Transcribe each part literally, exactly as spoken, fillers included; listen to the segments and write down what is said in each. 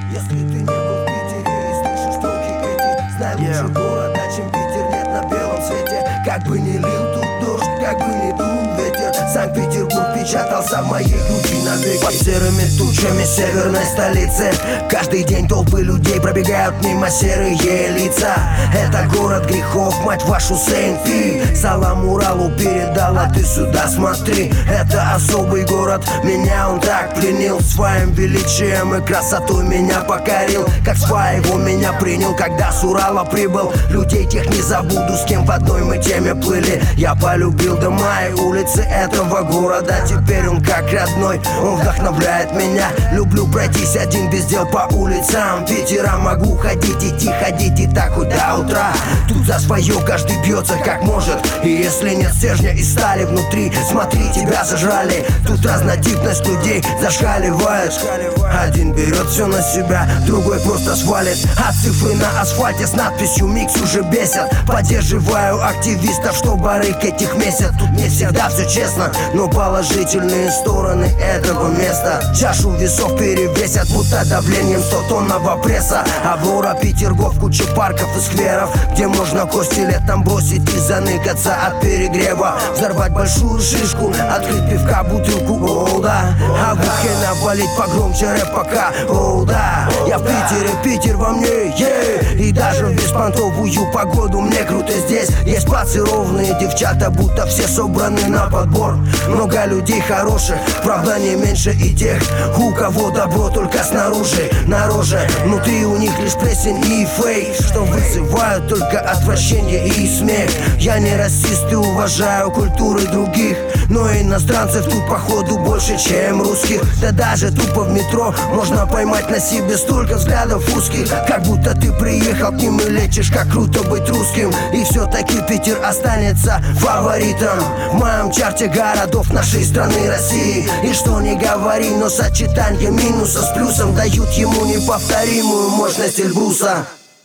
Если ты не был в Питере и слышишь строки эти, знай, лучше Yeah. города, чем Питер, нет на белом свете. Как бы ни лил тут дождь, как бы ни дул ветер, Санкт-Петербург печатался в моей груди навеки. Под серыми тучами северной столицы каждый день толпы людей пробегают мимо, серые лица. Это город грехов, мать вашу, Сент-Пи. Салам Уралу передала, ты сюда смотри. Это особый город, меня он так пленил. Своим величием и красотой меня покорил. Как своего меня принял, когда с Урала прибыл. Людей тех не забуду, с кем в одной мы теме плыли. Я полюбил дома и улицы этого города. Теперь он как родной, он вдохновляет меня. Люблю пройтись один без дел по улицам Питера. Могу ходить, идти, ходить и так хоть до утра. Тут за свое каждый бьется как может. И если нет стержня и стали внутри, смотри, тебя зажали. Тут разнотипность людей зашкаливает. Один берет все на себя, другой просто свалит. А цифры на асфальте с надписью «Микс» уже бесят. Поддерживаю активистов, что барыг этих месяц. Тут не всегда все честно, но положительные стороны этого места чашу весов перевесят, будто давлением сто тонного пресса. Аврора, Петергоф, куча парков и скверов, где можно кости летом бросить и заныкаться от перегрева. Взорвать большую шишку, открыть пивка, бутылку, оу да. А в ухе навалить погромче рэп пока, оу да. Я в Питере, Питер во мне, yeah. И даже в беспонтовую погоду мне круто здесь. Есть пацы ровные, девчата будто все собраны на подбор. Много людей хороших, правда не меньше и тех, у кого добро только снаружи, на роже. Внутри у них лишь плесень и фейк, что вызывают только отвращение и смех. Я не расист и уважаю культуры других, но иностранцев тут походу больше, чем русских. Да даже тупо в метро можно поймать на себе столько взглядов узких, как будто ты приехал к ним и лечишь, как круто быть русским. И все-таки Питер останется фаворитом в моем чарте городов нашей страны России. И что не говори, но сочетание минуса с плюсом дают ему неповторимую мощность Эльбруса.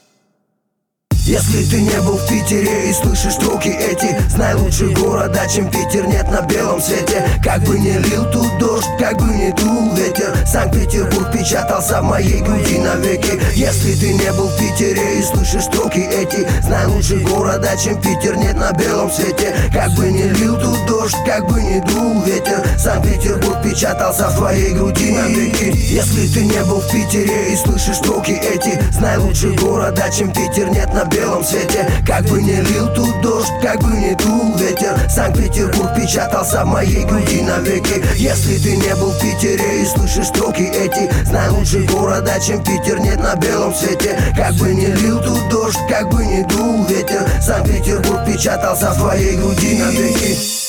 Если ты не был в Питере и слышишь строки эти, знай, лучше города, чем Питер, нет на белом свете. Как бы ни лил тут дождь, как бы ни дул ветер, Санкт-Петербург печатался в моей груди навеки. Если ты не был в Питере и слышишь строки эти, знай, лучше города, чем Питер, нет на белом свете. Как бы ни лил тут дождь, как бы ни дул ветер, Санкт-Петербург печатался в твоей груди навеки. Если ты не был в Питере и слышишь строки эти, знай, лучше города, чем Питер, нет на белом свете. Как бы ни лил тут дождь, как бы ни дул ветер, Санкт-Петербург печатался в моей груди навеки. Если ты не был в Питере и слышишь строки эти, знай, лучше города, чем Питер, нет на белом свете. Как бы ни лил тут дождь, как бы ни дул ветер, Санкт-Петербург печатался в твоей груди навеки.